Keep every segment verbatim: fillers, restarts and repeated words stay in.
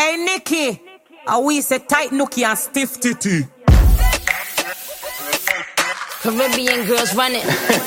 Hey, Nikki. I we say tight nookie and stiff titty. Caribbean girls running.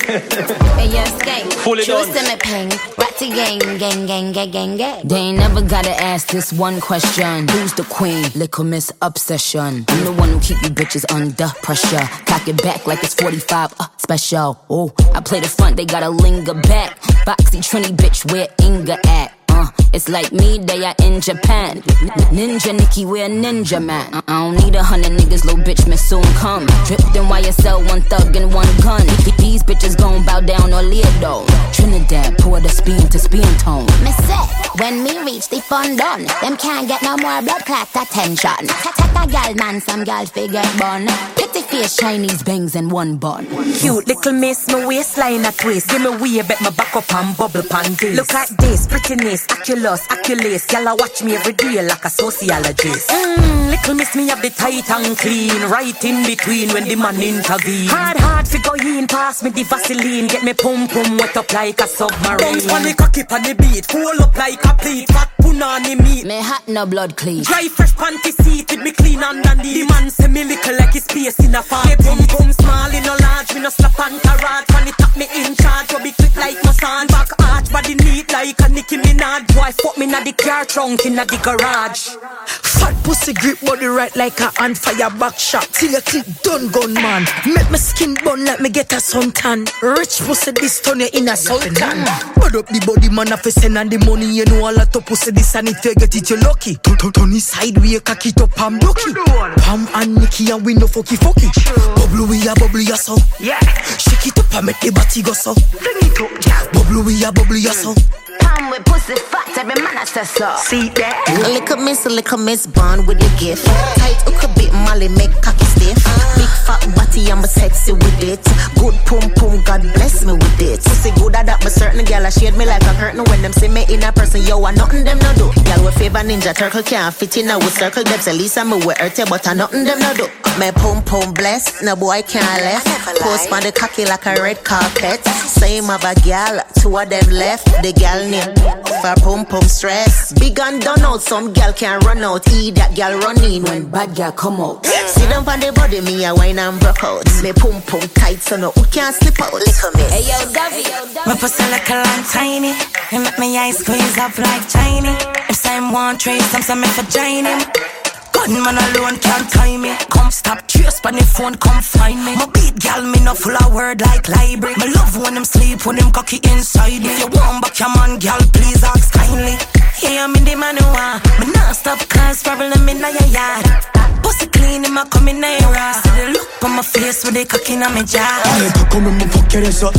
Hey, yes, gang. Fully done. Choose them at ping. Ratty gang, gang, gang, gang, gang, gang. They ain't never gotta ask this one question. Who's the queen? Little Miss Obsession. I'm the one who keep you bitches under pressure. Cock it back like it's forty-five, uh, special. Oh, I play the front, they gotta linger back. Foxy Trini bitch, where Inga at? Uh, it's like me, they are in Japan. Ninja Nikki, we're a ninja man. I don't need a hundred niggas, little bitch may soon come. Dripped in Y S L, one thug and one gun. These bitches gon' bow down or Leodo. Trinidad, pour the spin to spin tone. Me say, when me reach the fun done, them can't get no more blood clot attention. Take a gal man, some gal figure bun. Pretty face, Chinese bangs and one bun. Cute little miss, my waistline a twist. Give me way, bet my back up and bubble pan this. Look at this, prettiness, Aculus, Aculus. Y'all watch me every day like a sociologist. Mmm, little miss me have the tight and clean. Right in between when the man intervene. Hard, hard figure in, pass me the Vaseline. Get me pum pum wet up like a submarine. Bounce on the cocky on the beat. Full up like a plate. Fat punani meat. Me hot no blood clean. Dry fresh panty seat with me clean underneath. The man say me little like his space in a farm. Me pum pum small in a large. Me no slap and carrot. When it tap me in charge. You be quick like my son. Back arch body neat like a Nicki Minaj. Boy fuck me na the car trunk in a the garage. Fat pussy grip body right like a on fire back shot. Till you click done gun man. Make my skin burn like me get a suntan. Rich pussy this turn you in a sultan. Put up the body man if you send and the money. You know all a top pussy this and if you get it you lucky. Turn it sideways cock it up and lucky. Pam and Nikki and we no fucky fucky. Bubble we a bubble ya so. Yeah. Shake it up and make the body go so. Bring it up yeah. Bubble we a bubble ya so. Palm with pussy fat, every man has to so. See that? A little miss, a little miss bond with your gift. Tight hook a bit, Molly make cocky stiff. Big fat body, I'm a sexy with it. Good pum pum, God bless me with it. Pussy good at that, but certain girl I shade me like a curtain. When them see me in a person, yo, I nothing them no do. Girl with favor ninja turtle can't fit in now with circle depths. At least I'm a with earth, but I nothing them no do. My pum pum blessed, no boy can't left. Post on the cocky like a red carpet. Same of a gal, two of them left. The gal for pum pum stress. Big and done out, some gal can run out. Eat that gal run in when bad gal come out. Sit down on the body, me a wine and broke out. Me pum pum tight, so no who can't slip out. Little miss. Hey yo, Davy. My pussy little and tiny. He make me eyes squeeze up like Chinese. If some want trace, some some me for join him. Gunman alone can't tie me. Come stop, trace on the phone, come find me. My beat gal, me no full of word like library. Me love when them sleep, when them cocky inside me. If you want back your man, gal, please ask kindly. Yeah, I'm in the manual. Me not stop cause problem in your yard. Pussy clean, him a come in the era. See the look on my face with the cocky in my jaw. I come in my fuck your ass up.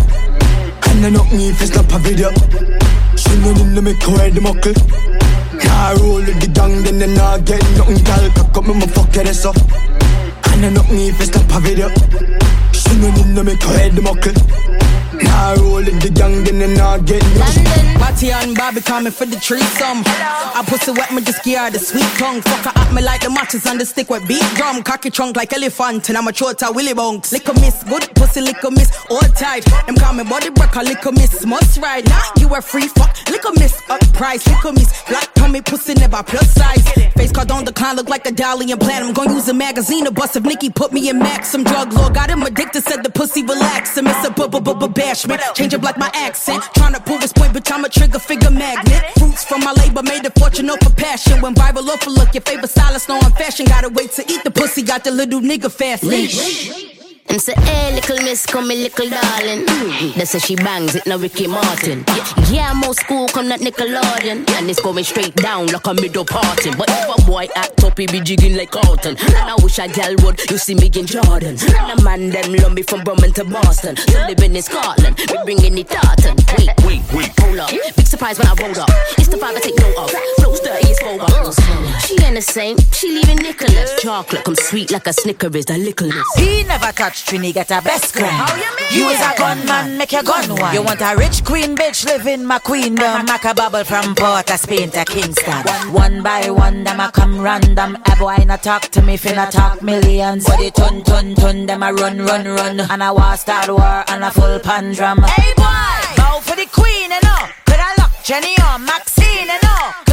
And I knock me if it's not a video. She know in the make her the muckle. I roll with the gang, then then I get nothing, gal. Cock up me, my fuck your ass up. And I knock me if it's not a video. She know in the make her head the muckle. I roll with the gang, then then I get nothing. Batty and Bobby coming for the threesome. I pussy wet me just give her the sweet tongue. Fuck her at me like the matches on the stick with beat drum. Cocky trunk like elephant and I'm a throat a willy bunks. Lick a miss, good pussy lick a miss, all tight. Them call me body breaker, lick a miss, must ride. Nah, you a free fuck, lick a miss, up price, lick a miss. Black tummy pussy never plus size. Face card on the clown look like a dolly and plan. I'm gonna use a magazine to bust if Nikki put me in max. Some drug lord got him addicted, said the pussy relax. And miss a b-b-b-bashment, change up like my accent. Tryna prove his point, bitch I'm a trigger figure magnet. Fruits from my labor made a fortune off for passion. When viral off for look, your favorite stylist know I'm fashion. Gotta wait to eat the pussy, got the little nigga fast leash. And say, hey, little miss, come me little darling. Mm-hmm. They say she bangs it, no Ricky Martin. Yeah, yeah, I'm old school, come that Nickelodeon. And it's going straight down like a middle parting. But if a boy act up, he be jigging like Carlton. And I wish a gal would, you see me in Jordan. And a man, them love me from Birmingham to Boston. So living in Scotland, we bringing it tartan. Wait, wait, wait, hold up. Big surprise when I rolled up. It's the vibe I take note of. Flows dirty as vulgar. She ain't the same, she leaving Nicholas. Chocolate come sweet like a Snickers, the liquorless. He never touched Trini, get a best friend. How you mean? You is a gunman, make your gun one. You want a rich queen bitch, live in my queendom. Make a bubble from Port of Spain to Kingston. One, one by one, them a come random. A boy not talk to me, finna talk millions. Body ton, ton, ton, them a run, run, run. And I war start war and a full pandrum. Hey boy, bow for the queen, you know. Could I lock Jenny or Maxine, you know. Could I last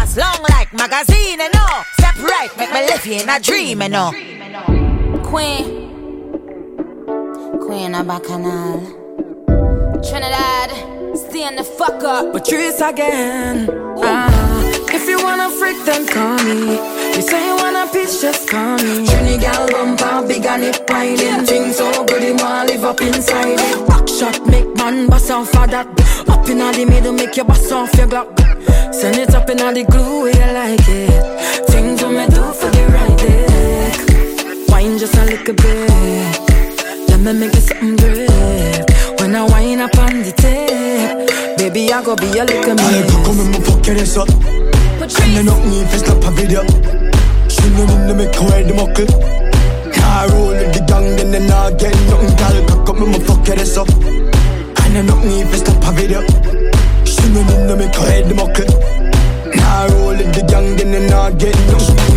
Just long like magazine, you know. Step right, make me live in a dream, you know. Queen Queen of Bacchanal, Trinidad, stand the fuck up. Patrice again. Ah, if you wanna freak, then call me. You say you wanna pitch, just call me. Trinidad bumper, big and hip whining. Things so good, you wanna live up inside it. Back shot, make man bust off of that. Up inna the middle, make you bust off your Glock. Send it up inna the glue where you like it. Things what me do for the right dick. Wine just a little bit. Let me make it something great. When I wind up on the tape, baby, I go be a little miss. Allez, come me fuck your ass up. And you not need to snap a video. She know in the make her the muckle. Car roll with the gang, then they not get nothing. Girl, come me fuck your ass up. And you not need to snap a video. She know in the make her the muckle. Car roll with the gang, then they not get nothing.